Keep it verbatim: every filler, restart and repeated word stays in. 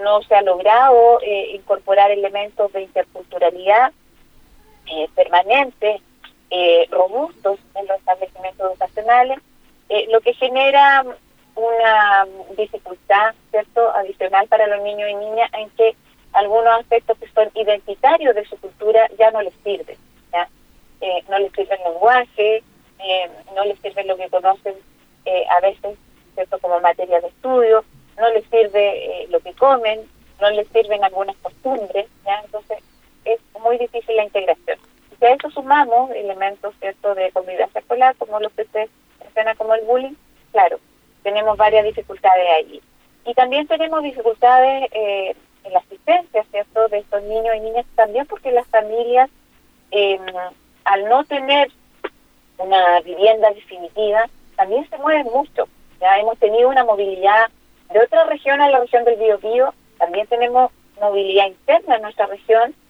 no se ha logrado eh, incorporar elementos de interculturalidad eh, permanentes, eh, robustos en los establecimientos educacionales, eh, lo que genera una dificultad, ¿cierto?, adicional para los niños y niñas, en que algunos aspectos que son identitarios de su cultura ya no les sirven, ¿ya? Eh, no les sirve el lenguaje, eh, no les sirve lo que conocen eh, a veces, ¿cierto?, como materia de estudio, no les sirve eh, lo que comen, no les sirven algunas costumbres, ¿ya? Entonces es muy difícil la integración. Y si a eso sumamos elementos, ¿cierto?, de convivencia escolar, como los que se menciona como el bullying, claro, tenemos varias dificultades allí. Y también tenemos dificultades eh, en la asistencia, ¿cierto?, de estos niños y niñas, también porque las familias, eh, al no tener una vivienda definitiva, también se mueven mucho. Ya hemos tenido una movilidad de otra región a la región del Biobío, también tenemos movilidad interna en nuestra región,